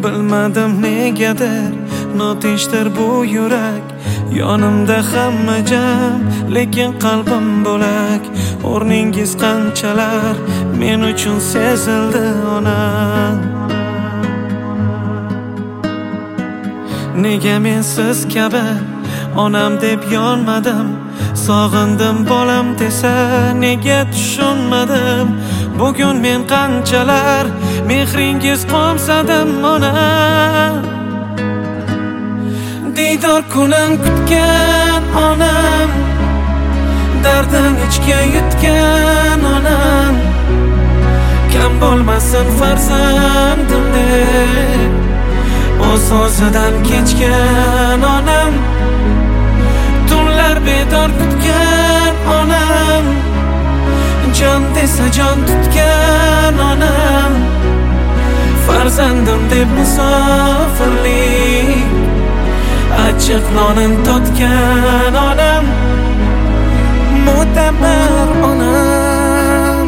Bilmadim negadir notinchdir bu yurak. Yonimda hamma jam, lekin qalbim bo'lak. O'rningiz qanchalar men uchun sezildi onam. Nega men siz kabi onam deb yonmadim? Sog'indim bolam desa nega tushunmadim? Bugun men qanchalar mehringiz qo'msadim onam. Diydor kunim kutgan onam, dardim ichga yutgan onam. Kam bo'lmasin farzandim deb o'z o'zidan kechgan onam. Tunlar bedor kutgan onam, jon desa jon tutgan onam. Farzandim deb musofirlik, achchiq nonin totgan onam. Mo'tabar onam.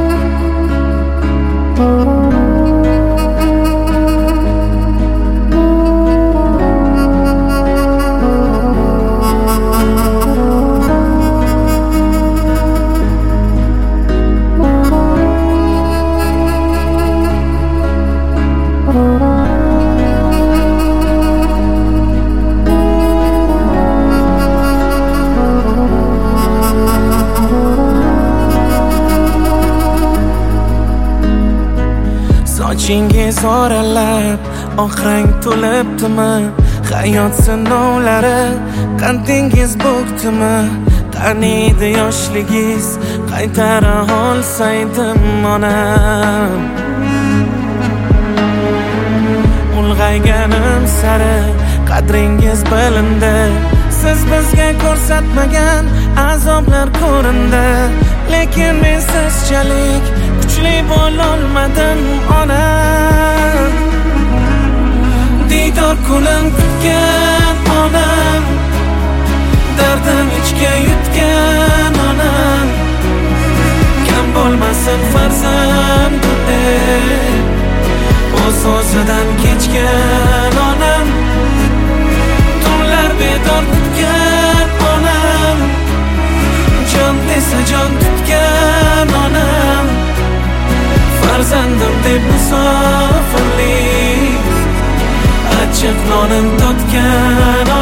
Sochingiz oralab oq rang to'libdimi? Hayot sinovlari qandingiz bo'kdimi? Taniydi yoshligiz, qaytara olsaydim onam. Ulg'ayganim sari qadringiz bilindi. Siz bizga ko'rsatmagan azoblar ko'rindi. Lekin men sizchalik kuchli bo'lolmadim onam. Diydor kunim kutgan onam, dardim ichga yutgan onam. Kam bo'lmasin farzandim deb o'z o'zidan kechgan onam. Tunlar bedor kutgan onam, jon desa jon tutgan onam. Farzandim deb musofirlik, achchiq nonin totgan onam.